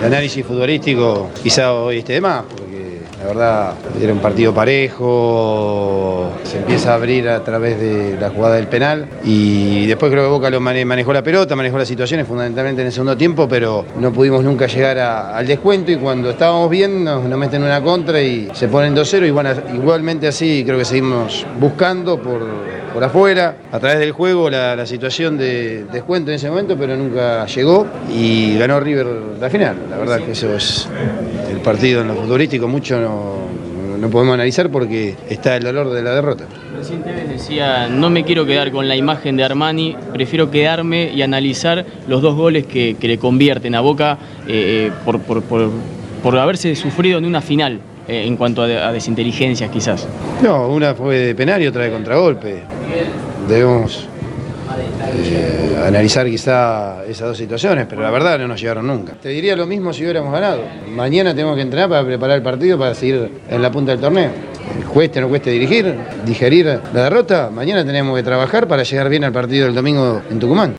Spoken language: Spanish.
el análisis futbolístico quizá hoy esté de más, porque la verdad era un partido parejo, se empieza a abrir a través de la jugada del penal y después creo que Boca manejó la pelota, manejó las situaciones fundamentalmente en el segundo tiempo, pero no pudimos nunca llegar al descuento y cuando estábamos bien nos meten una contra y se ponen 2-0 y bueno, igualmente así creo que seguimos buscando por afuera, a través del juego, la situación de descuento en ese momento, pero nunca llegó y ganó River la final. La verdad que eso es el partido en lo futbolístico, mucho no podemos analizar porque está el dolor de la derrota. Recién Tevez decía, no me quiero quedar con la imagen de Armani, prefiero quedarme y analizar los dos goles que le convierten a Boca por haberse sufrido en una final. En cuanto a desinteligencias quizás. No, una fue de penal y otra de contragolpe. Debemos analizar quizá esas dos situaciones, pero la verdad no nos llegaron nunca. Te diría lo mismo si hubiéramos ganado. Mañana tenemos que entrenar para preparar el partido para seguir en la punta del torneo. Cueste o no cueste digerir la derrota, mañana tenemos que trabajar para llegar bien al partido del domingo en Tucumán.